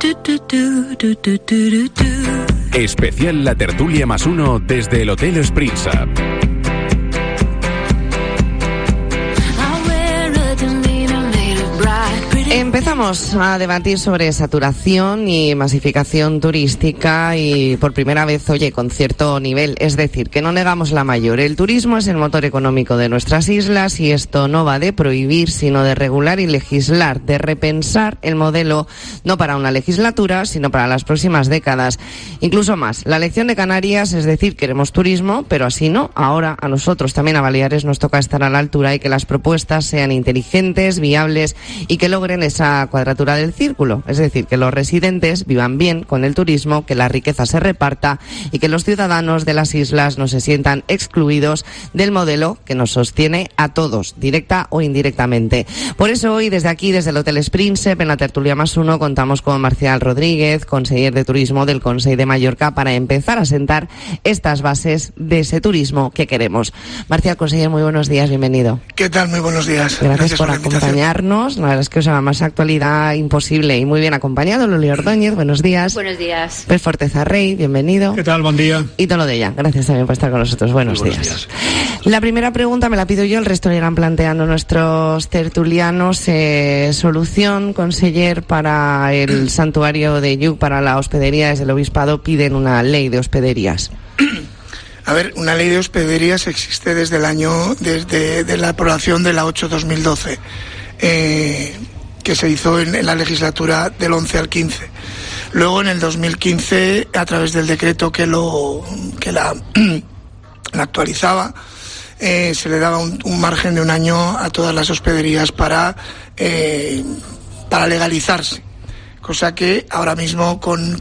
Especial La Tertulia +1 desde el Hotel Springsap. Empezamos a debatir sobre saturación y masificación turística y por primera vez, con cierto nivel. Es decir, que no negamos la mayor. El turismo es el motor económico de nuestras islas y esto no va de prohibir, sino de regular y legislar, de repensar el modelo, no para una legislatura, sino para las próximas décadas. Incluso más. La lección de Canarias es decir, queremos turismo, pero así no. Ahora a nosotros, también a Baleares, nos toca estar a la altura y que las propuestas sean inteligentes, viables y que logren esa cuadratura del círculo, es decir, que los residentes vivan bien con el turismo, que la riqueza se reparta y que los ciudadanos de las islas no se sientan excluidos del modelo que nos sostiene a todos, directa o indirectamente. Por eso hoy desde aquí, desde el Hotel Springsap, en la Tertulia +1, contamos con Marcial Rodríguez, conseller de Turismo del Consell de Mallorca, para empezar a sentar estas bases de ese turismo que queremos. Marcial, conseller, muy buenos días, bienvenido. ¿Qué tal? Muy buenos días. Gracias por acompañarnos. La verdad es que os llama más actualidad imposible y muy bien acompañado. Loli Ordóñez, buenos días. Buenos días. Pep Forteza Rey, bienvenido. ¿Qué tal? Buen día. Y Tolo de ella, gracias también por estar con nosotros. Buenos días. La primera pregunta me la pido yo, el resto lo irán planteando nuestros tertulianos. Solución, conseller, para el santuario de Lluc, para la hospedería. Desde el Obispado piden una ley de hospederías. A ver, una ley de hospederías existe desde la aprobación de la 8/2012. Que se hizo en la legislatura del 11 al 15. Luego, en el 2015, a través del decreto que la actualizaba, se le daba un margen de un año a todas las hospederías para legalizarse. Cosa que ahora mismo con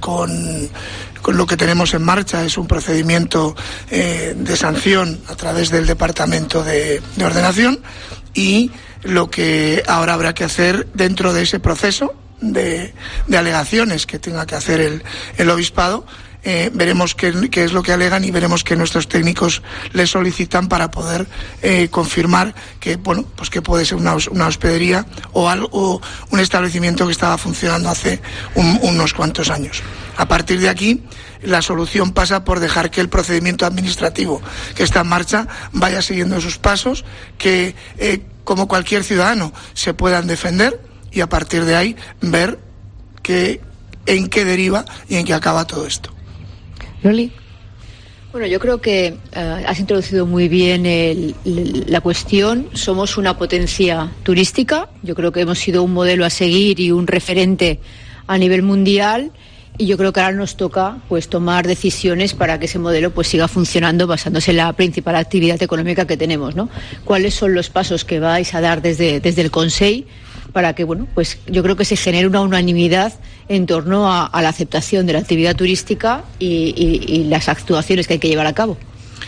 lo que tenemos en marcha es un procedimiento de sanción a través del Departamento de Ordenación, y lo que ahora habrá que hacer dentro de ese proceso de alegaciones que tenga que hacer el Obispado, veremos qué es lo que alegan y veremos qué nuestros técnicos les solicitan para poder confirmar que que puede ser una hospedería o un establecimiento que estaba funcionando hace unos cuantos años. A partir de aquí, la solución pasa por dejar que el procedimiento administrativo que está en marcha vaya siguiendo sus pasos, que como cualquier ciudadano se puedan defender, y a partir de ahí ver en qué deriva y en qué acaba todo esto. Loli. Bueno, yo creo que has introducido muy bien la cuestión. Somos una potencia turística. Yo creo que hemos sido un modelo a seguir y un referente a nivel mundial. Y yo creo que ahora nos toca tomar decisiones para que ese modelo siga funcionando basándose en la principal actividad económica que tenemos, ¿no? ¿Cuáles son los pasos que vais a dar desde el Consell para que yo creo que se genere una unanimidad en torno a la aceptación de la actividad turística y las actuaciones que hay que llevar a cabo?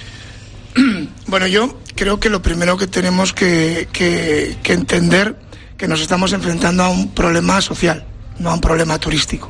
Bueno, yo creo que lo primero que tenemos que entender que nos estamos enfrentando a un problema social, no a un problema turístico.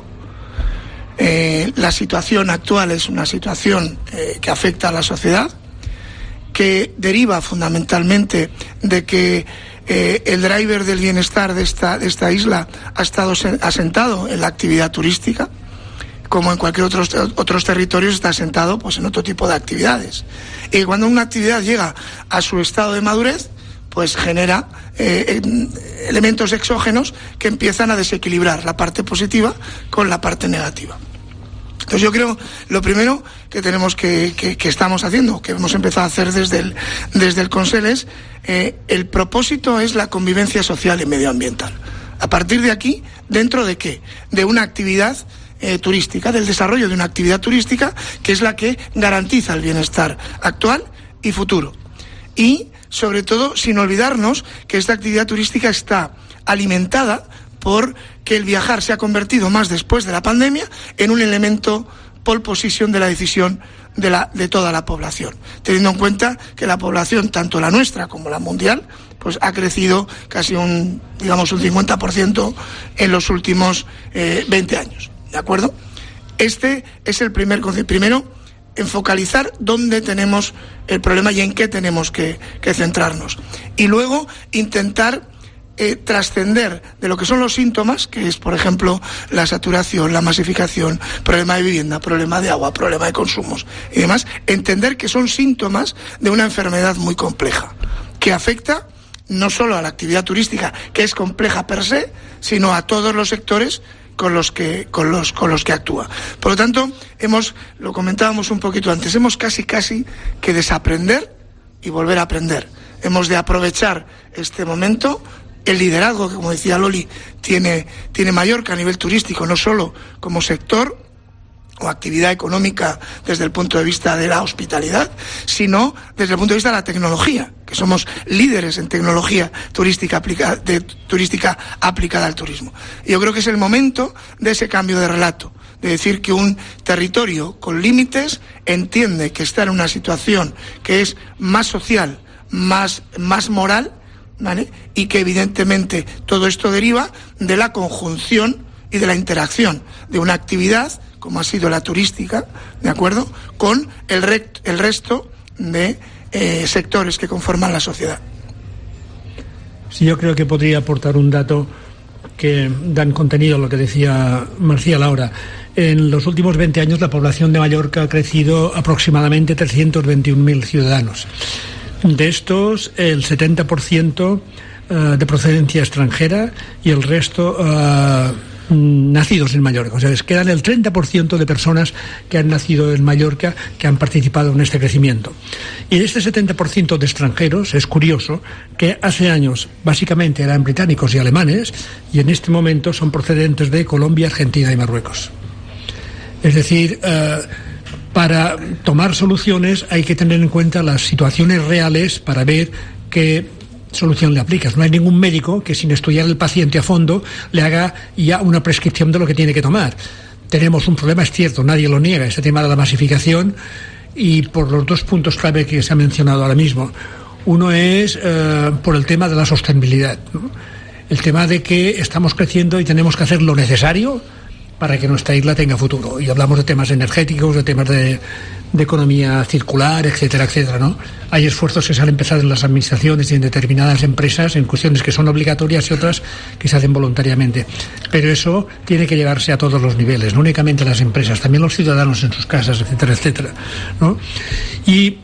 La situación actual es una situación que afecta a la sociedad, que deriva fundamentalmente de que el driver del bienestar de esta isla ha estado asentado en la actividad turística, como en cualquier otros territorios está asentado en otro tipo de actividades. Y cuando una actividad llega a su estado de madurez, genera elementos exógenos que empiezan a desequilibrar la parte positiva con la parte negativa. Entonces yo creo, lo primero que tenemos que estamos haciendo, que hemos empezado a hacer desde el Consell, es el propósito es la convivencia social y medioambiental. A partir de aquí, ¿dentro de qué? De una actividad turística, del desarrollo de una actividad turística que es la que garantiza el bienestar actual y futuro. Y, sobre todo, sin olvidarnos que esta actividad turística está alimentada por que el viajar se ha convertido, más después de la pandemia, en un elemento pole position de la decisión de toda la población, teniendo en cuenta que la población, tanto la nuestra como la mundial, ha crecido casi un 50% en los últimos 20 años, ¿de acuerdo? Este es el primer concepto. Primero, en focalizar dónde tenemos el problema y en qué tenemos que centrarnos. Y luego, intentar trascender de lo que son los síntomas, que es, por ejemplo, la saturación, la masificación, problema de vivienda, problema de agua, problema de consumos y demás, entender que son síntomas de una enfermedad muy compleja, que afecta no solo a la actividad turística, que es compleja per se, sino a todos los sectores con los que actúa. Por lo tanto, lo comentábamos un poquito antes, hemos casi que desaprender y volver a aprender. Hemos de aprovechar este momento. El liderazgo que, como decía Loli, tiene Mallorca a nivel turístico, no solo como sector o actividad económica desde el punto de vista de la hospitalidad, sino desde el punto de vista de la tecnología, que somos líderes en tecnología turística aplicada al turismo. Y yo creo que es el momento de ese cambio de relato, de decir que un territorio con límites entiende que está en una situación que es más social, más moral, ¿vale? Y que evidentemente todo esto deriva de la conjunción y de la interacción de una actividad como ha sido la turística, ¿de acuerdo?, con el resto de sectores que conforman la sociedad. Sí, yo creo que podría aportar un dato que dan contenido a lo que decía Marcial ahora. En los últimos 20 años la población de Mallorca ha crecido aproximadamente 321.000 ciudadanos. De estos, el 70% de procedencia extranjera y el resto nacidos en Mallorca. O sea, quedan el 30% de personas que han nacido en Mallorca que han participado en este crecimiento. Y de este 70% de extranjeros, es curioso que hace años básicamente eran británicos y alemanes y en este momento son procedentes de Colombia, Argentina y Marruecos. Es decir, para tomar soluciones hay que tener en cuenta las situaciones reales para ver qué solución le aplicas. No hay ningún médico que sin estudiar el paciente a fondo le haga ya una prescripción de lo que tiene que tomar. Tenemos un problema, es cierto, nadie lo niega, ese tema de la masificación y por los dos puntos clave que se ha mencionado ahora mismo. Uno es por el tema de la sostenibilidad, ¿no? El tema de que estamos creciendo y tenemos que hacer lo necesario para que nuestra isla tenga futuro. Y hablamos de temas energéticos, de temas de economía circular, etcétera, etcétera, ¿no? Hay esfuerzos que se han empezado en las administraciones y en determinadas empresas en cuestiones que son obligatorias y otras que se hacen voluntariamente. Pero eso tiene que llevarse a todos los niveles, no únicamente a las empresas, también los ciudadanos en sus casas, etcétera, etcétera, ¿no? Y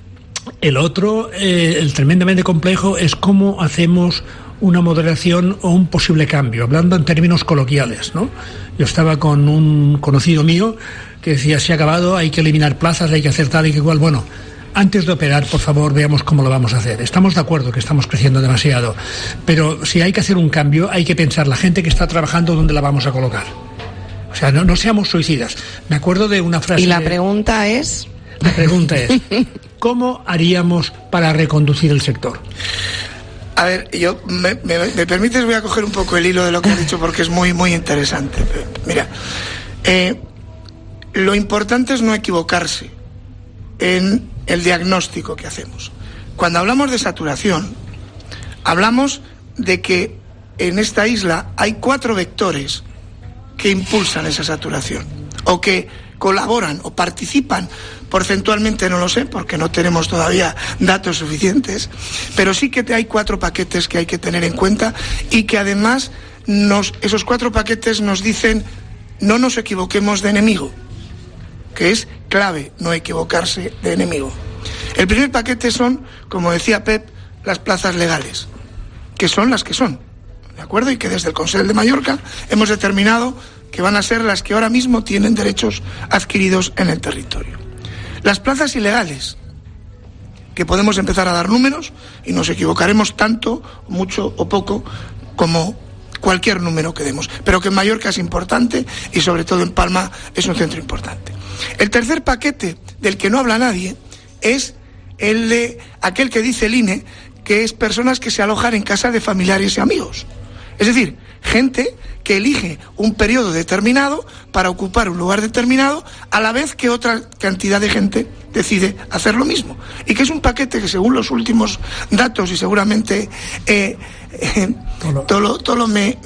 el otro, el tremendamente complejo, es cómo hacemos una moderación o un posible cambio, hablando en términos coloquiales, ¿no? Yo estaba con un conocido mío que decía, se ha acabado, hay que eliminar plazas, hay que hacer tal y que igual. Bueno, antes de operar, por favor, veamos cómo lo vamos a hacer. Estamos de acuerdo que estamos creciendo demasiado, pero si hay que hacer un cambio, hay que pensar la gente que está trabajando, ¿dónde la vamos a colocar? O sea, no seamos suicidas. Me acuerdo de una frase... Y la pregunta es... La pregunta es, ¿cómo haríamos para reconducir el sector? A ver, yo, me permites, voy a coger un poco el hilo de lo que has dicho porque es muy, muy interesante. Mira, lo importante es no equivocarse en el diagnóstico que hacemos. Cuando hablamos de saturación, hablamos de que en esta isla hay 4 vectores que impulsan esa saturación o que colaboran o participan. Porcentualmente no lo sé porque no tenemos todavía datos suficientes, pero sí que hay 4 paquetes que hay que tener en cuenta y que además esos 4 paquetes nos dicen no nos equivoquemos de enemigo, que es clave no equivocarse de enemigo. El primer paquete son, como decía Pep, las plazas legales, que son las que son, ¿de acuerdo? Y que desde el Consell de Mallorca hemos determinado que van a ser las que ahora mismo tienen derechos adquiridos en el territorio. Las plazas ilegales, que podemos empezar a dar números y nos equivocaremos tanto, mucho o poco como cualquier número que demos, pero que en Mallorca es importante y sobre todo en Palma es un centro importante. El tercer paquete del que no habla nadie es el de aquel que dice el INE, que es personas que se alojan en casa de familiares y amigos. Es decir, gente que elige un periodo determinado para ocupar un lugar determinado a la vez que otra cantidad de gente decide hacer lo mismo. Y que es un paquete que según los últimos datos y seguramente Tolo me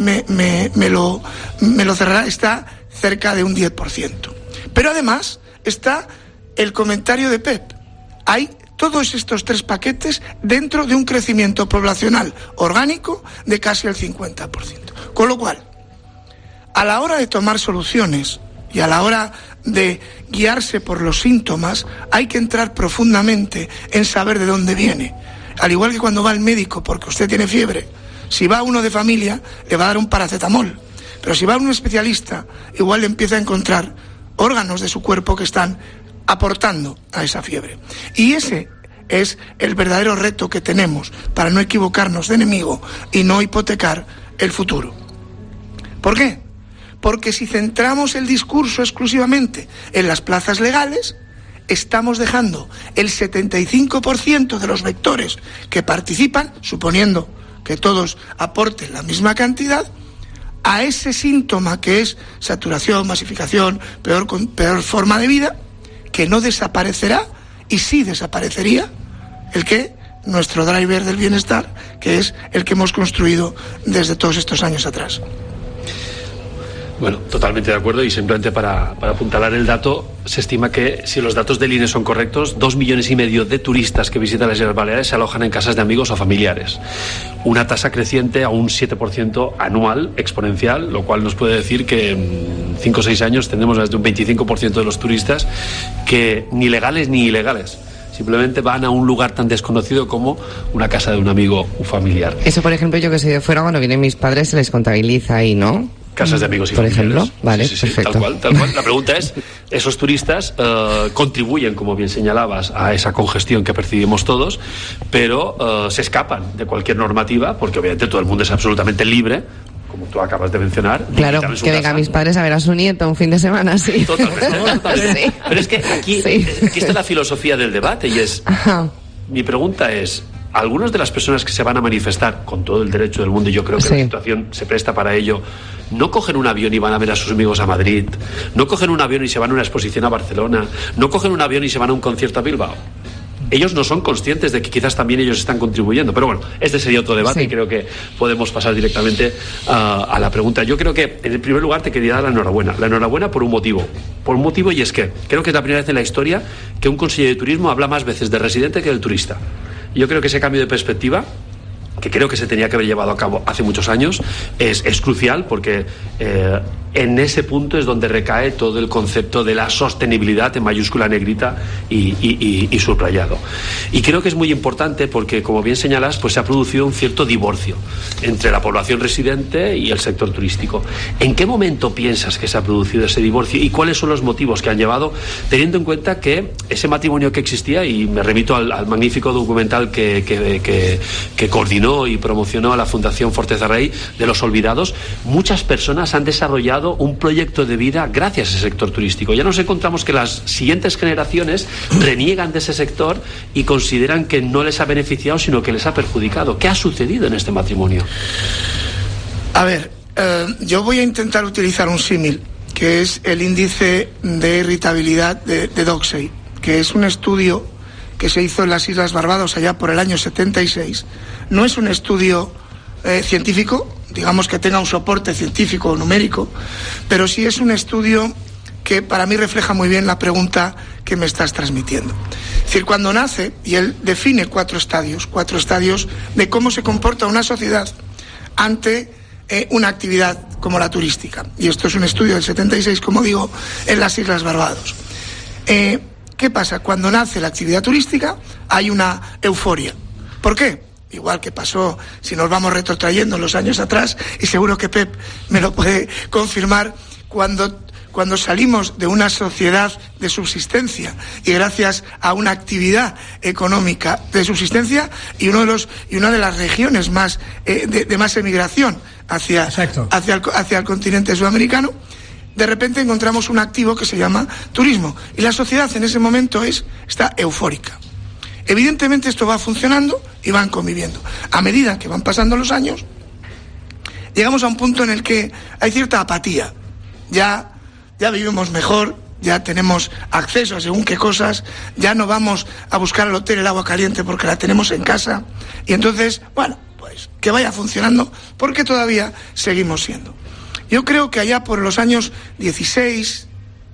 lo cerrará, está cerca de un 10%. Pero además está el comentario de Pep. Hay Todos estos 3 paquetes dentro de un crecimiento poblacional orgánico de casi el 50%. Con lo cual, a la hora de tomar soluciones y a la hora de guiarse por los síntomas, hay que entrar profundamente en saber de dónde viene. Al igual que cuando va al médico porque usted tiene fiebre, si va uno de familia, le va a dar un paracetamol. Pero si va un especialista, igual le empieza a encontrar órganos de su cuerpo que están aportando a esa fiebre. Y ese es el verdadero reto que tenemos para no equivocarnos de enemigo y no hipotecar el futuro. ¿Por qué? Porque si centramos el discurso exclusivamente en las plazas legales, estamos dejando el 75% de los vectores que participan, suponiendo que todos aporten la misma cantidad, a ese síntoma que es saturación, masificación, peor forma de vida, que no desaparecerá, y sí desaparecería el que nuestro driver del bienestar, que es el que hemos construido desde todos estos años atrás. Bueno, totalmente de acuerdo, y simplemente para apuntalar el dato, se estima que si los datos del INE son correctos, 2,5 millones de turistas que visitan las Islas Baleares se alojan en casas de amigos o familiares. Una tasa creciente a un 7% anual, exponencial, lo cual nos puede decir que en 5 o 6 años tendremos más de un 25% de los turistas que ni legales ni ilegales simplemente van a un lugar tan desconocido como una casa de un amigo o familiar. Eso, por ejemplo, yo que soy de fuera, cuando vienen mis padres se les contabiliza ahí, ¿no? Casas de amigos y por familiares. Ejemplo, vale, sí, perfecto. Tal cual. La pregunta es, ¿esos turistas contribuyen, como bien señalabas, a esa congestión que percibimos todos, pero se escapan de cualquier normativa, porque obviamente todo el mundo es absolutamente libre, como tú acabas de mencionar? Claro, que vengan mis padres a ver a su nieto un fin de semana, sí. Totalmente. Sí. Pero es que aquí está la filosofía del debate, y es... Ajá. Mi pregunta es... Algunas de las personas que se van a manifestar con todo el derecho del mundo, y yo creo que la situación se presta para ello, no cogen un avión y van a ver a sus amigos a Madrid, no cogen un avión y se van a una exposición a Barcelona, no cogen un avión y se van a un concierto a Bilbao. Ellos no son conscientes de que quizás también ellos están contribuyendo. Pero bueno, este sería otro debate, y creo que podemos pasar directamente a la pregunta. Yo creo que, en el primer lugar, te quería dar la enhorabuena. La enhorabuena por un motivo. Por un motivo, y es que creo que es la primera vez en la historia que un consejero de turismo habla más veces del residente que del turista. Yo creo que ese cambio de perspectiva, que creo que se tenía que haber llevado a cabo hace muchos años, es crucial, porque en ese punto es donde recae todo el concepto de la sostenibilidad en mayúscula negrita y subrayado. Y creo que es muy importante porque, como bien señalas, pues se ha producido un cierto divorcio entre la población residente y el sector turístico. ¿En qué momento piensas que se ha producido ese divorcio y cuáles son los motivos que han llevado, teniendo en cuenta que ese matrimonio que existía, y me remito al magnífico documental que coordinó y promocionó a la Fundación Forteza Rey, de los olvidados, muchas personas han desarrollado un proyecto de vida gracias a ese sector turístico? Ya nos encontramos que las siguientes generaciones reniegan de ese sector y consideran que no les ha beneficiado, sino que les ha perjudicado. ¿Qué ha sucedido en este matrimonio? A ver, yo voy a intentar utilizar un símil, que es el índice de irritabilidad de Doxey, que es un estudio que se hizo en las Islas Barbados allá por el año 76. No es un estudio científico, digamos que tenga un soporte científico o numérico, pero sí es un estudio que para mí refleja muy bien la pregunta que me estás transmitiendo. Es decir, cuando nace, y él define cuatro estadios de cómo se comporta una sociedad ante una actividad como la turística. Y esto es un estudio del 76, como digo, en las Islas Barbados. ¿Qué pasa? Cuando nace la actividad turística hay una euforia. ¿Por qué? Igual que pasó, si nos vamos retrotrayendo los años atrás, y seguro que Pep me lo puede confirmar, cuando salimos de una sociedad de subsistencia y gracias a una actividad económica de subsistencia y una de las regiones más de más emigración hacia el continente sudamericano, de repente encontramos un activo que se llama turismo, y la sociedad en ese momento está eufórica. Evidentemente esto va funcionando y van conviviendo. A medida que van pasando los años, llegamos a un punto en el que hay cierta apatía. Ya vivimos mejor, ya tenemos acceso a según qué cosas, ya no vamos a buscar al hotel el agua caliente porque la tenemos en casa. Y entonces, bueno, pues que vaya funcionando, porque todavía seguimos siendo. Yo creo que allá por los años 16,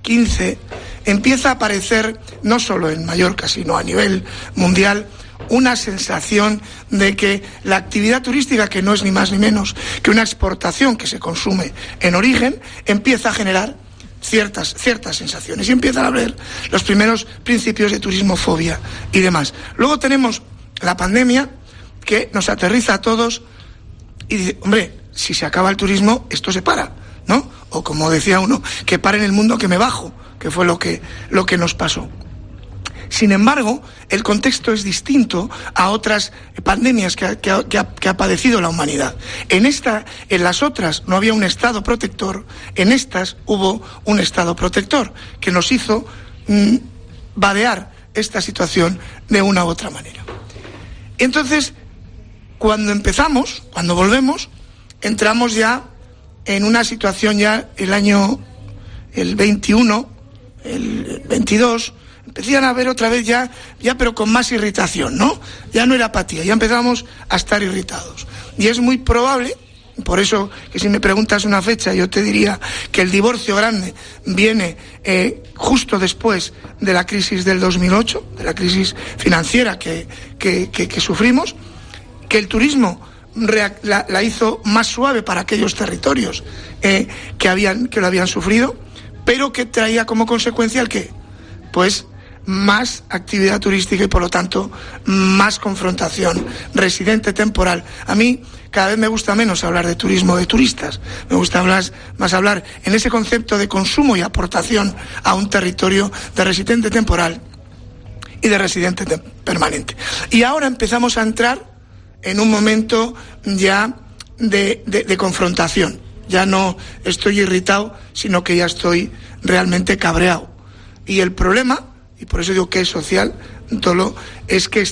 15, empieza a aparecer, no solo en Mallorca, sino a nivel mundial, una sensación de que la actividad turística, que no es ni más ni menos que una exportación que se consume en origen, empieza a generar ciertas sensaciones y empiezan a ver los primeros principios de turismofobia y demás. Luego tenemos la pandemia, que nos aterriza a todos y dice, hombre, si se acaba el turismo, esto se para, ¿no? O como decía uno, que pare en el mundo, que me bajo, que fue lo que nos pasó. Sin embargo, el contexto es distinto a otras pandemias que ha padecido la humanidad. En las otras no había un Estado protector, en estas hubo un Estado protector que nos hizo vadear esta situación de una u otra manera. Entonces, cuando volvemos, entramos ya en una situación ya el 21, el 22, empezaban a ver otra vez ya pero con más irritación, ¿no? Ya no era apatía, ya empezamos a estar irritados. Y es muy probable, por eso que si me preguntas una fecha, yo te diría que el divorcio grande viene justo después de la crisis del 2008, de la crisis financiera que sufrimos, que el turismo la hizo más suave para aquellos territorios que lo habían sufrido, pero que traía como consecuencia el qué, pues más actividad turística y por lo tanto más confrontación residente temporal. A mí cada vez me gusta menos hablar de turismo de turistas, me gusta más hablar en ese concepto de consumo y aportación a un territorio de residente temporal y de residente permanente. Y ahora empezamos a entrar en un momento ya de confrontación. Ya no estoy irritado, sino que ya estoy realmente cabreado. Y el problema, y por eso digo que es social, Tolo, es que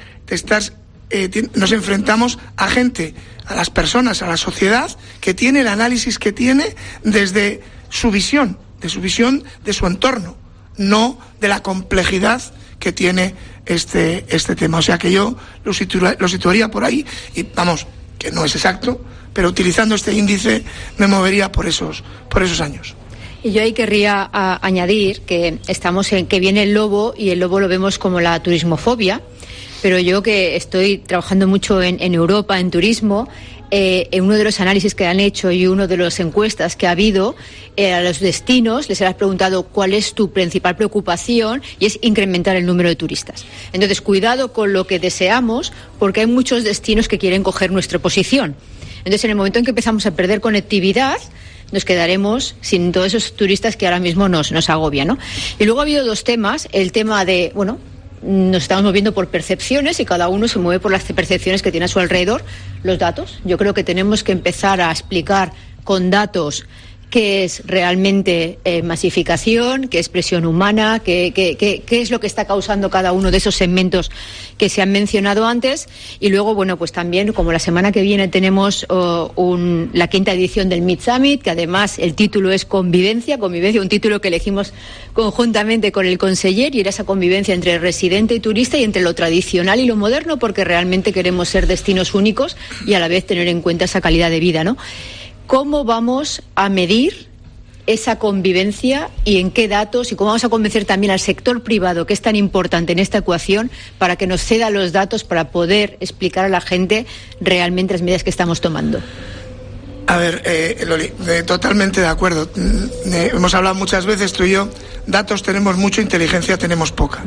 nos enfrentamos a gente, a las personas, a la sociedad, que tiene el análisis que tiene desde su visión, de su entorno, no de la complejidad que tiene este tema. O sea que yo lo situaría por ahí, y vamos, que no es exacto, pero utilizando este índice me movería por esos años. Y yo ahí querría añadir que estamos en que viene el lobo, y el lobo lo vemos como la turismofobia, pero yo que estoy trabajando mucho en Europa, en turismo, en uno de los análisis que han hecho y uno de las encuestas que ha habido a los destinos, les has preguntado cuál es tu principal preocupación, y es incrementar el número de turistas. Entonces, cuidado con lo que deseamos, porque hay muchos destinos que quieren coger nuestra posición. Entonces, en el momento en que empezamos a perder conectividad, nos quedaremos sin todos esos turistas que ahora mismo nos agobian, ¿no? Y luego ha habido dos temas. El tema de, nos estamos moviendo por percepciones y cada uno se mueve por las percepciones que tiene a su alrededor. Los datos. Yo creo que tenemos que empezar a explicar con datos qué es realmente masificación, qué es presión humana, qué es lo que está causando cada uno de esos segmentos que se han mencionado antes. Y luego, pues también, como la semana que viene tenemos la quinta edición del Meet Summit, que además el título es Convivencia, un título que elegimos conjuntamente con el conseller, y era esa convivencia entre residente y turista y entre lo tradicional y lo moderno, porque realmente queremos ser destinos únicos y a la vez tener en cuenta esa calidad de vida, ¿no? ¿Cómo vamos a medir esa convivencia y en qué datos, y cómo vamos a convencer también al sector privado, que es tan importante en esta ecuación, para que nos ceda los datos para poder explicar a la gente realmente las medidas que estamos tomando? A ver, Loli, totalmente de acuerdo. Hemos hablado muchas veces tú y yo, datos tenemos mucho, inteligencia tenemos poca.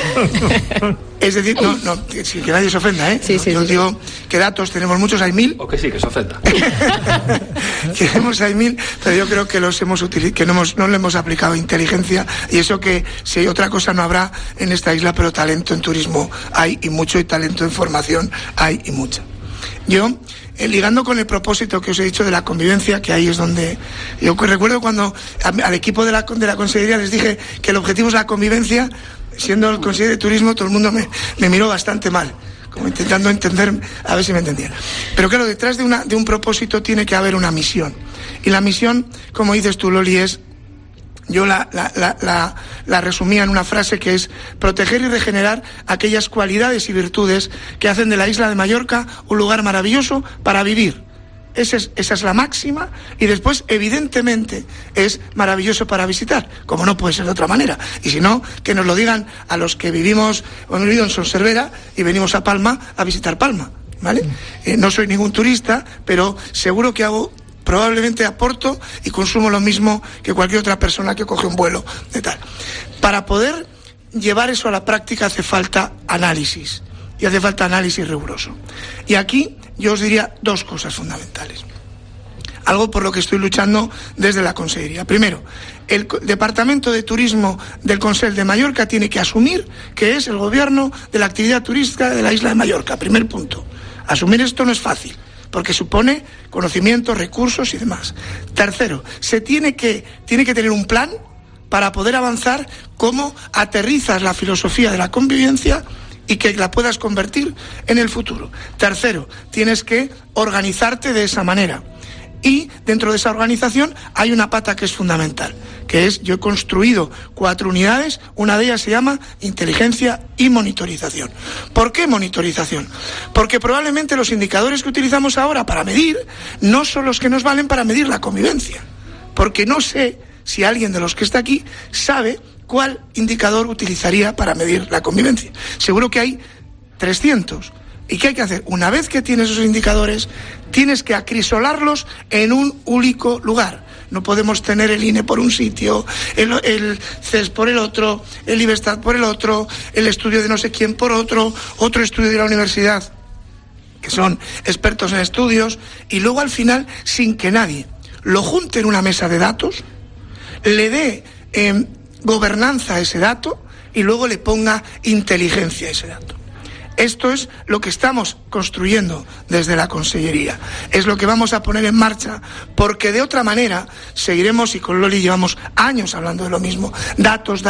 Es decir, no, que nadie se ofenda, ¿eh? Sí, yo digo que datos tenemos muchos, hay 1000. O que sí, que se ofenda. Hay 1000, pero yo creo que los hemos utilizado, que no le hemos aplicado inteligencia, y eso que si hay otra cosa no habrá en esta isla, pero talento en turismo hay y mucho, y talento en formación hay y mucho. Yo, ligando con el propósito que os he dicho de la convivencia, que ahí es donde yo recuerdo cuando al equipo de la consejería les dije que el objetivo es la convivencia, siendo el consejero de turismo, todo el mundo me miró bastante mal, como intentando entender, a ver si me entendían. Pero claro, detrás de un propósito tiene que haber una misión, y la misión, como dices tú, Loli, es, yo la resumía en una frase que es proteger y regenerar aquellas cualidades y virtudes que hacen de la isla de Mallorca un lugar maravilloso para vivir, esa es la máxima, y después, evidentemente, es maravilloso para visitar, como no puede ser de otra manera. Y si no, que nos lo digan a los que hemos vivido en Son Servera y venimos a Palma a visitar Palma, ¿vale? No soy ningún turista, pero seguro que probablemente aporto y consumo lo mismo que cualquier otra persona que coge un vuelo de tal. Para poder llevar eso a la práctica hace falta análisis, y hace falta análisis riguroso. Y aquí yo os diría dos cosas fundamentales. Algo por lo que estoy luchando desde la Consellería. Primero, el Departamento de Turismo del Consell de Mallorca tiene que asumir que es el gobierno de la actividad turística de la isla de Mallorca. Primer punto. Asumir esto no es fácil, porque supone conocimientos, recursos y demás. Tercero, se tiene que tener un plan para poder avanzar cómo aterrizas la filosofía de la convivencia y que la puedas convertir en el futuro. Tercero, tienes que organizarte de esa manera. Y dentro de esa organización hay una pata que es fundamental, que es, yo he construido 4 unidades, una de ellas se llama inteligencia y monitorización. ¿Por qué monitorización? Porque probablemente los indicadores que utilizamos ahora para medir no son los que nos valen para medir la convivencia. Porque no sé si alguien de los que está aquí sabe cuál indicador utilizaría para medir la convivencia. Seguro que hay 300. ¿Y qué hay que hacer? Una vez que tienes esos indicadores, tienes que acrisolarlos en un único lugar. No podemos tener el INE por un sitio, el CES por el otro, el IBESTAT por el otro, el estudio de no sé quién por otro estudio de la universidad, que son expertos en estudios, y luego al final, sin que nadie lo junte en una mesa de datos, le dé gobernanza a ese dato y luego le ponga inteligencia a ese dato. Esto es lo que estamos construyendo desde la Consellería. Es lo que vamos a poner en marcha, porque de otra manera seguiremos, y con Loli llevamos años hablando de lo mismo. Datos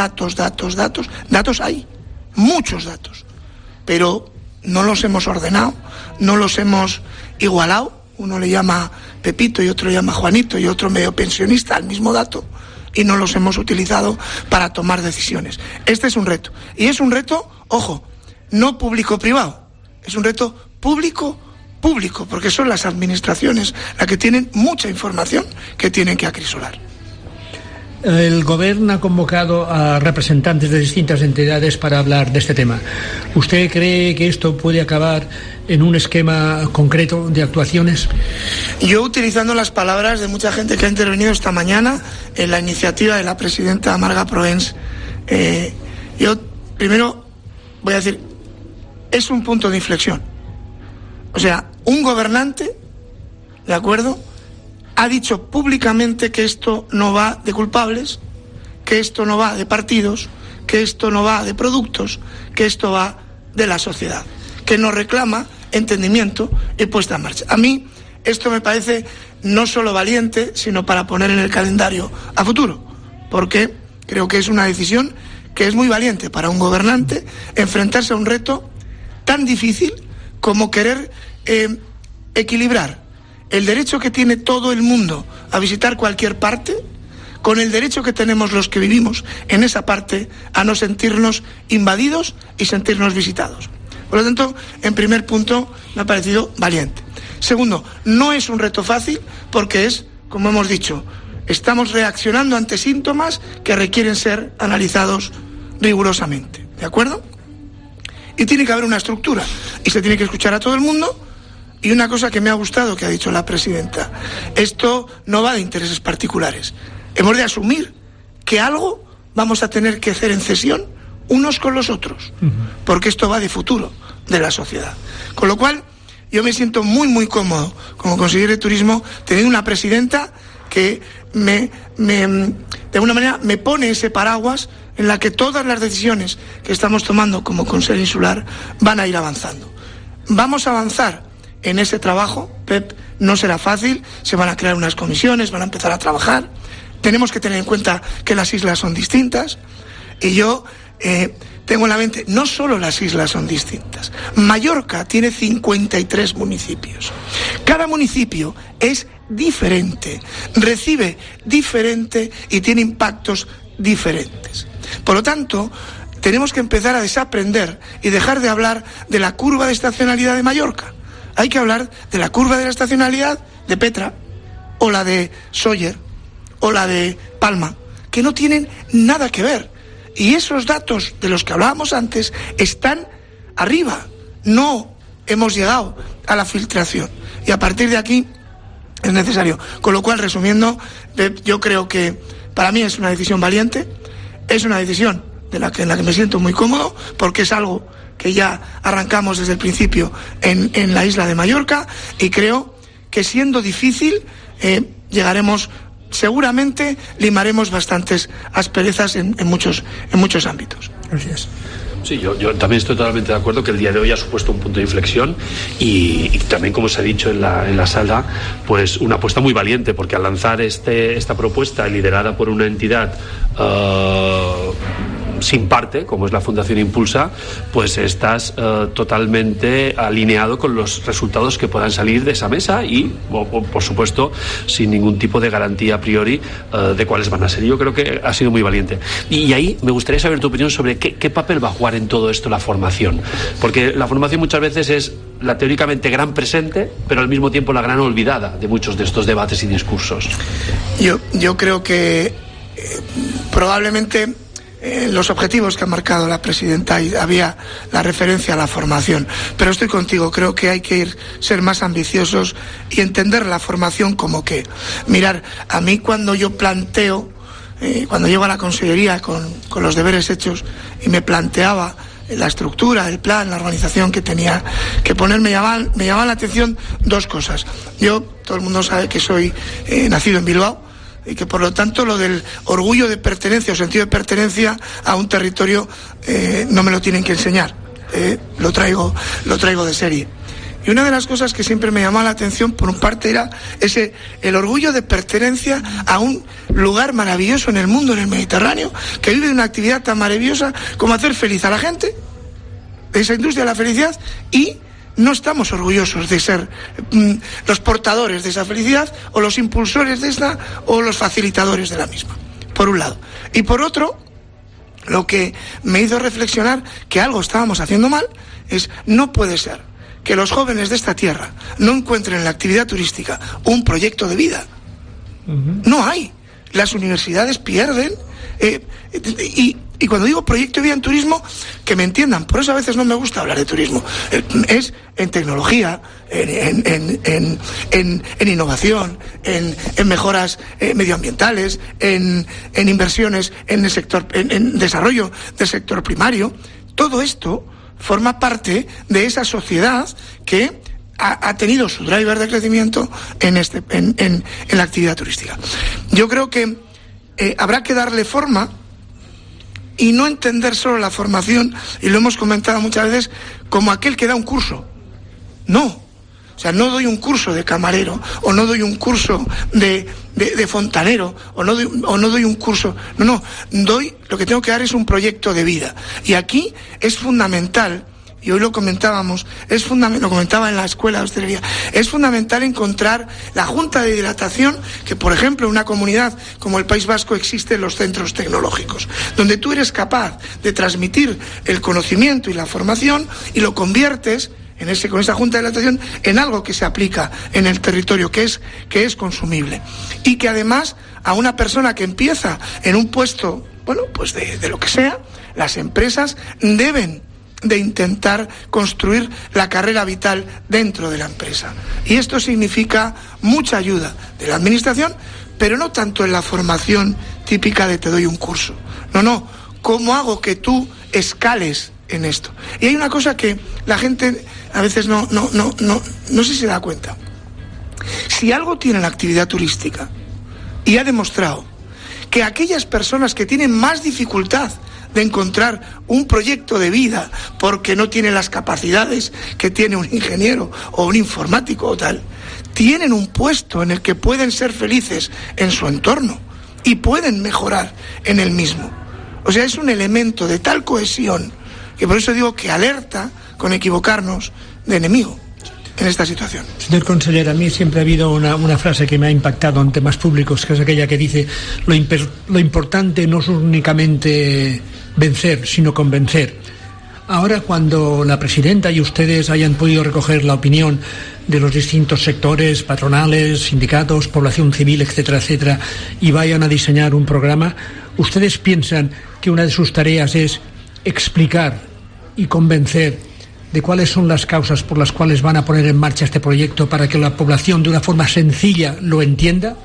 hay, muchos datos, pero no los hemos ordenado, no los hemos igualado. Uno le llama Pepito y otro le llama Juanito y otro medio pensionista al mismo dato, y no los hemos utilizado para tomar decisiones. Este es un reto, y es un reto, ojo, no público-privado, es un reto público-público, porque son las administraciones las que tienen mucha información que tienen que acrisolar. El Gobierno ha convocado a representantes de distintas entidades para hablar de este tema. ¿Usted cree que esto puede acabar en un esquema concreto de actuaciones? Yo, utilizando las palabras de mucha gente que ha intervenido esta mañana en la iniciativa de la presidenta Marga Proens, yo primero voy a decir, es un punto de inflexión. O sea, un gobernante, ¿de acuerdo?, ha dicho públicamente que esto no va de culpables, que esto no va de partidos, que esto no va de productos, que esto va de la sociedad, que nos reclama entendimiento y puesta en marcha. A mí esto me parece no solo valiente, sino para poner en el calendario a futuro, porque creo que es una decisión que es muy valiente para un gobernante enfrentarse a un reto tan difícil como querer equilibrar el derecho que tiene todo el mundo a visitar cualquier parte con el derecho que tenemos los que vivimos en esa parte a no sentirnos invadidos y sentirnos visitados. Por lo tanto, en primer punto, me ha parecido valiente. Segundo, no es un reto fácil porque es, como hemos dicho, estamos reaccionando ante síntomas que requieren ser analizados rigurosamente, ¿de acuerdo? Y tiene que haber una estructura y se tiene que escuchar a todo el mundo. Y una cosa que me ha gustado que ha dicho la presidenta, esto no va de intereses particulares. Hemos de asumir que algo vamos a tener que hacer en cesión unos con los otros, porque esto va de futuro de la sociedad. Con lo cual, yo me siento muy, muy cómodo como consejero de turismo teniendo una presidenta que de alguna manera me pone ese paraguas en la que todas las decisiones que estamos tomando como Consell Insular van a ir avanzando. Vamos a avanzar en ese trabajo, Pep, no será fácil, se van a crear unas comisiones, van a empezar a trabajar, tenemos que tener en cuenta que las islas son distintas, y yo tengo en la mente, no solo las islas son distintas, Mallorca tiene 53 municipios, cada municipio es diferente, recibe diferente y tiene impactos diferentes. Por lo tanto, tenemos que empezar a desaprender y dejar de hablar de la curva de estacionalidad de Mallorca. Hay que hablar de la curva de la estacionalidad de Petra, o la de Sóller, o la de Palma, que no tienen nada que ver. Y esos datos de los que hablábamos antes están arriba. No hemos llegado a la filtración. Y a partir de aquí es necesario. Con lo cual, resumiendo, yo creo que para mí es una decisión valiente, es una decisión en la que me siento muy cómodo, porque es algo que ya arrancamos desde el principio en la isla de Mallorca, y creo que siendo difícil llegaremos, seguramente limaremos bastantes asperezas en muchos ámbitos. Gracias. Sí, yo también estoy totalmente de acuerdo que el día de hoy ha supuesto un punto de inflexión y también, como se ha dicho en la sala, pues una apuesta muy valiente, porque al lanzar esta propuesta liderada por una entidad sin parte, como es la Fundación Impulsa, pues estás totalmente alineado con los resultados que puedan salir de esa mesa y, por supuesto, sin ningún tipo de garantía a priori de cuáles van a ser. Yo creo que ha sido muy valiente. Y ahí me gustaría saber tu opinión sobre qué papel va a jugar en todo esto la formación. Porque la formación muchas veces es la teóricamente gran presente, pero al mismo tiempo la gran olvidada de muchos de estos debates y discursos. Yo creo que probablemente los objetivos que ha marcado la presidenta, y había la referencia a la formación, pero estoy contigo, creo que hay que ser más ambiciosos y entender la formación como que, mirar, a mí cuando yo planteo, cuando llego a la consellería con los deberes hechos y me planteaba la estructura, el plan, la organización que tenía que poner, me llamaban la atención dos cosas. Todo el mundo sabe que soy nacido en Bilbao, y que por lo tanto lo del orgullo de pertenencia o sentido de pertenencia a un territorio no me lo tienen que enseñar, lo traigo de serie. Y una de las cosas que siempre me llamaba la atención, por un parte, era el orgullo de pertenencia a un lugar maravilloso en el mundo, en el Mediterráneo, que vive de una actividad tan maravillosa como hacer feliz a la gente, de esa industria de la felicidad, y no estamos orgullosos de ser los portadores de esa felicidad, o los impulsores de esta, o los facilitadores de la misma, por un lado. Y por otro, lo que me hizo reflexionar que algo estábamos haciendo mal es: no puede ser que los jóvenes de esta tierra no encuentren en la actividad turística un proyecto de vida. No hay. Las universidades pierden. Y cuando digo proyecto de vida en turismo, que me entiendan, por eso a veces no me gusta hablar de turismo, es en tecnología, en innovación, en mejoras medioambientales, en inversiones en el sector, en desarrollo del sector primario. Todo esto forma parte de esa sociedad que ha tenido su driver de crecimiento en la actividad turística. Yo creo que habrá que darle forma y no entender solo la formación, y lo hemos comentado muchas veces, como aquel que da un curso. No. O sea, no doy un curso de camarero, o no doy un curso de fontanero, o no doy un curso. No, lo que tengo que dar es un proyecto de vida. Y aquí es fundamental, y hoy lo comentábamos, lo comentaba en la escuela de hostelería, es fundamental encontrar la junta de dilatación, que por ejemplo en una comunidad como el País Vasco existen los centros tecnológicos, donde tú eres capaz de transmitir el conocimiento y la formación y lo conviertes con esa junta de dilatación en algo que se aplica en el territorio, que es consumible, y que además a una persona que empieza en un puesto, pues de lo que sea, las empresas deben de intentar construir la carrera vital dentro de la empresa. Y esto significa mucha ayuda de la administración, pero no tanto en la formación típica de te doy un curso. No, ¿cómo hago que tú escales en esto? Y hay una cosa que la gente a veces no sé si se da cuenta. Si algo tiene la actividad turística, y ha demostrado que aquellas personas que tienen más dificultad de encontrar un proyecto de vida porque no tienen las capacidades que tiene un ingeniero o un informático o tal, tienen un puesto en el que pueden ser felices en su entorno y pueden mejorar en el mismo. O sea, es un elemento de tal cohesión que por eso digo que alerta con equivocarnos de enemigo en esta situación. Señor consejero, a mí siempre ha habido una frase que me ha impactado en temas públicos, que es aquella que dice: lo importante no es únicamente vencer, sino convencer. Ahora, cuando la presidenta y ustedes hayan podido recoger la opinión de los distintos sectores, patronales, sindicatos, población civil, etcétera, etcétera, y vayan a diseñar un programa, ¿ustedes piensan que una de sus tareas es explicar y convencer de cuáles son las causas por las cuales van a poner en marcha este proyecto para que la población de una forma sencilla lo entienda?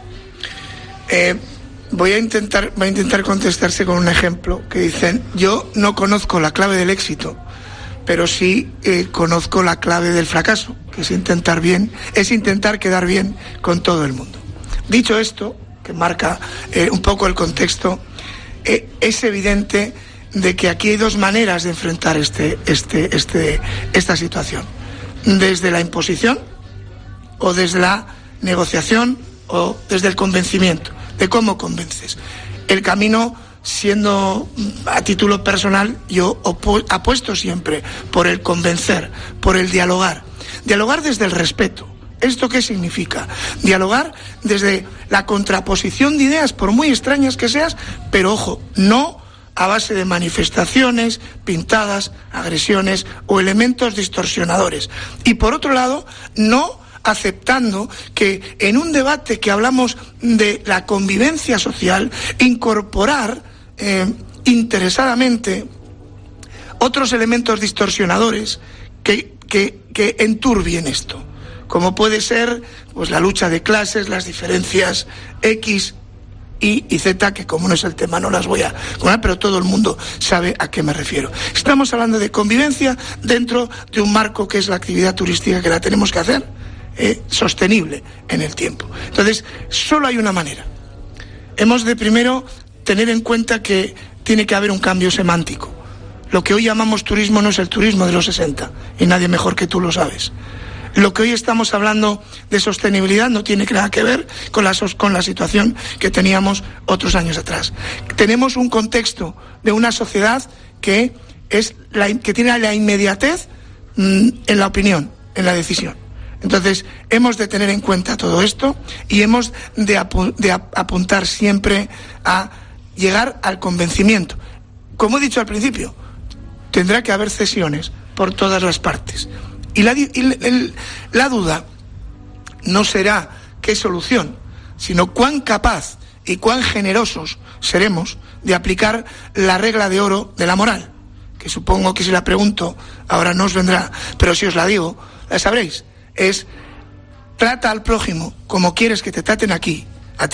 Voy a intentar contestarse con un ejemplo que dicen: yo no conozco la clave del éxito, pero sí conozco la clave del fracaso, que es intentar quedar bien con todo el mundo. Dicho esto, que marca un poco el contexto, es evidente de que aquí hay dos maneras de enfrentar esta situación: desde la imposición, o desde la negociación, o desde el convencimiento. De cómo convences. El camino, siendo a título personal, yo apuesto siempre por el convencer, por el dialogar. Dialogar desde el respeto. ¿Esto qué significa? Dialogar desde la contraposición de ideas, por muy extrañas que seas, pero ojo, no a base de manifestaciones, pintadas, agresiones o elementos distorsionadores. Y por otro lado, no aceptando que en un debate que hablamos de la convivencia social, incorporar interesadamente otros elementos distorsionadores que enturbien esto, como puede ser pues la lucha de clases, las diferencias X, Y Z, que como no es el tema no las voy a comentar, pero todo el mundo sabe a qué me refiero. Estamos hablando de convivencia dentro de un marco que es la actividad turística, que la tenemos que hacer sostenible en el tiempo. Entonces, solo hay una manera. Hemos de primero tener en cuenta que tiene que haber un cambio semántico. Lo que hoy llamamos turismo no es el turismo de los 60, y nadie mejor que tú lo sabes. Lo que hoy estamos hablando de sostenibilidad no tiene nada que ver con la situación que teníamos otros años atrás. Tenemos un contexto de una sociedad que tiene la inmediatez en la opinión, en la decisión. Entonces, hemos de tener en cuenta todo esto y hemos de apuntar siempre a llegar al convencimiento. Como he dicho al principio, tendrá que haber cesiones por todas las partes. Y la duda no será qué solución, sino cuán capaz y cuán generosos seremos de aplicar la regla de oro de la moral, que supongo que si la pregunto ahora no os vendrá, pero si os la digo, la sabréis. Es: trata al prójimo como quieres que te traten a ti,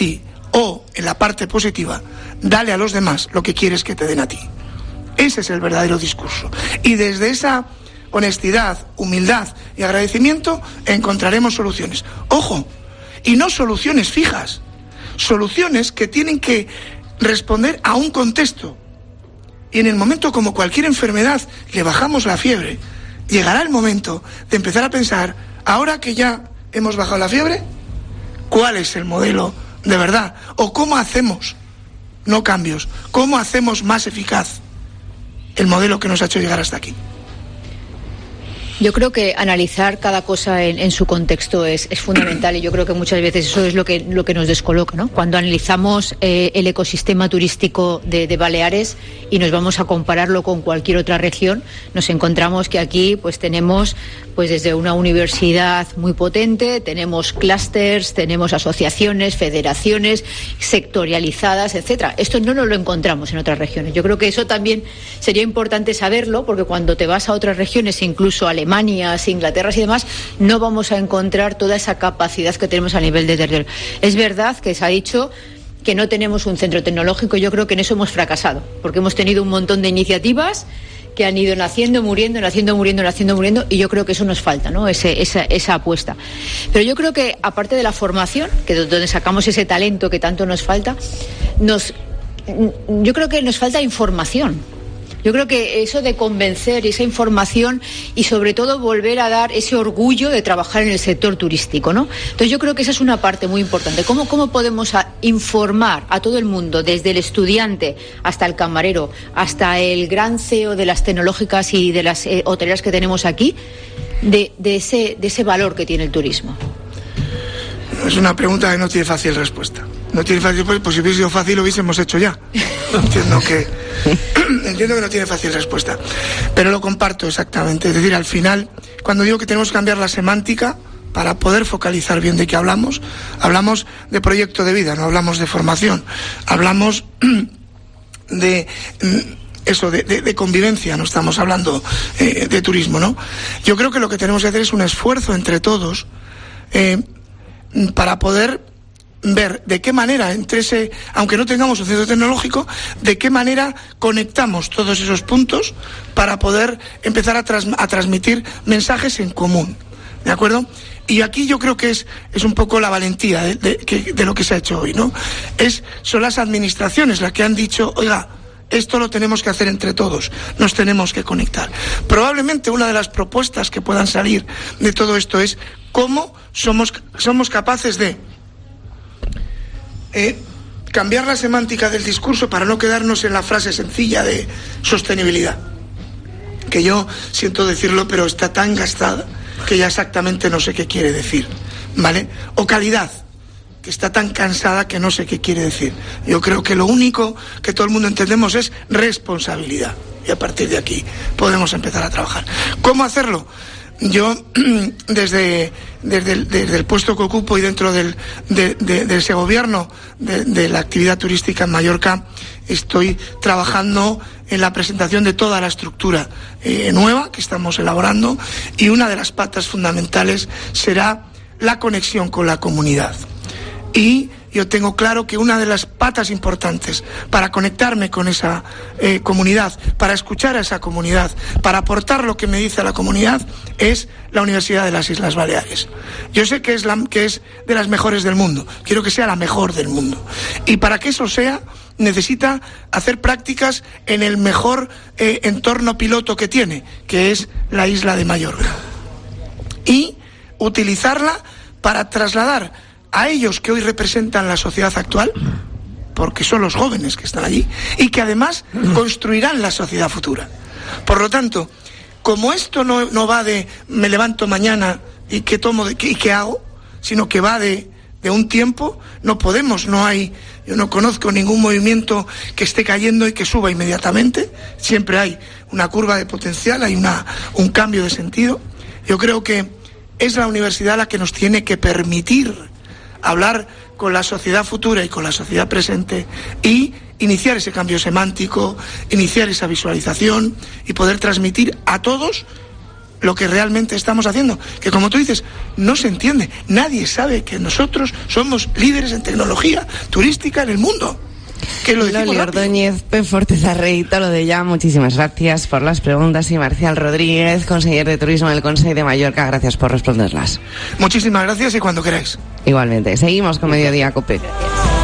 o, en la parte positiva, dale a los demás lo que quieres que te den a ti. Ese es el verdadero discurso. Y desde esa honestidad, humildad y agradecimiento encontraremos soluciones. Ojo, y no soluciones fijas, soluciones que tienen que responder a un contexto. Y en el momento, como cualquier enfermedad, le bajamos la fiebre, llegará el momento de empezar a pensar: ahora que ya hemos bajado la fiebre, ¿cuál es el modelo de verdad? ¿O cómo hacemos, no cambios, cómo hacemos más eficaz el modelo que nos ha hecho llegar hasta aquí? Yo creo que analizar cada cosa en su contexto es fundamental, y yo creo que muchas veces eso es lo que nos descoloca, ¿no? Cuando analizamos el ecosistema turístico de Baleares y nos vamos a compararlo con cualquier otra región, nos encontramos que aquí pues tenemos pues desde una universidad muy potente, tenemos clústeres, tenemos asociaciones, federaciones sectorializadas, etcétera. Esto no nos lo encontramos en otras regiones. Yo creo que eso también sería importante saberlo, porque cuando te vas a otras regiones, incluso a Alemania, Inglaterra y demás, no vamos a encontrar toda esa capacidad que tenemos a nivel de territorio. Es verdad que se ha dicho que no tenemos un centro tecnológico. Yo creo que en eso hemos fracasado, porque hemos tenido un montón de iniciativas que han ido naciendo, muriendo, y yo creo que eso nos falta, ¿no? Esa apuesta. Pero yo creo que, aparte de la formación, que es donde sacamos ese talento que tanto nos falta, yo creo que nos falta información. Yo creo que eso de convencer, esa información, y sobre todo volver a dar ese orgullo de trabajar en el sector turístico, ¿no? Entonces yo creo que esa es una parte muy importante. ¿Cómo podemos informar a todo el mundo, desde el estudiante hasta el camarero, hasta el gran CEO de las tecnológicas y de las hoteleras que tenemos aquí, de ese valor que tiene el turismo? Es una pregunta que no tiene fácil respuesta. No tiene fácil respuesta, pues si hubiese sido fácil lo hubiésemos hecho ya. Entiendo que Entiendo que no tiene fácil respuesta, pero lo comparto exactamente. Es decir, al final, cuando digo que tenemos que cambiar la semántica para poder focalizar bien de qué hablamos de proyecto de vida, no hablamos de formación, hablamos de convivencia, no estamos hablando de turismo, ¿no? Yo creo que lo que tenemos que hacer es un esfuerzo entre todos para poder ver de qué manera, aunque no tengamos un centro tecnológico, de qué manera conectamos todos esos puntos para poder empezar a transmitir mensajes en común, ¿de acuerdo? Y aquí yo creo que es un poco la valentía de lo que se ha hecho hoy, ¿no? Son las administraciones las que han dicho, oiga, esto lo tenemos que hacer entre todos, nos tenemos que conectar. Probablemente una de las propuestas que puedan salir de todo esto es cómo somos capaces de cambiar la semántica del discurso para no quedarnos en la frase sencilla de sostenibilidad, que yo siento decirlo, pero está tan gastada que ya exactamente no sé qué quiere decir, ¿vale? O calidad, que está tan cansada que no sé qué quiere decir. Yo creo que lo único que todo el mundo entendemos es responsabilidad, y a partir de aquí podemos empezar a trabajar. ¿Cómo hacerlo? Yo, desde el puesto que ocupo y dentro de ese gobierno de la actividad turística en Mallorca, estoy trabajando en la presentación de toda la estructura nueva que estamos elaborando, y una de las patas fundamentales será la conexión con la comunidad. Y yo tengo claro que una de las patas importantes para conectarme con esa comunidad, para escuchar a esa comunidad, para aportar lo que me dice la comunidad, es la Universidad de las Islas Baleares. Yo sé que es de las mejores del mundo, quiero que sea la mejor del mundo. Y para que eso sea, necesita hacer prácticas en el mejor entorno piloto que tiene, que es la isla de Mallorca. Y utilizarla para trasladar a ellos que hoy representan la sociedad actual, porque son los jóvenes que están allí, y que además construirán la sociedad futura. Por lo tanto, como esto no va de me levanto mañana y qué tomo y qué hago, sino que va de un tiempo, yo no conozco ningún movimiento que esté cayendo y que suba inmediatamente. Siempre hay una curva de potencial, hay un cambio de sentido. Yo creo que es la universidad la que nos tiene que permitir hablar con la sociedad futura y con la sociedad presente y iniciar ese cambio semántico, iniciar esa visualización y poder transmitir a todos lo que realmente estamos haciendo, que como tú dices, no se entiende. Nadie sabe que nosotros somos líderes en tecnología turística en el mundo. Que lo decimos Loli rápido. Ordóñez, Forteza Rey, Tolo de Ya, muchísimas gracias por las preguntas, y Marcial Rodríguez, conseller de Turismo del Consell de Mallorca, gracias por responderlas. Muchísimas gracias y cuando queráis. Igualmente, seguimos con Mediodía COPE.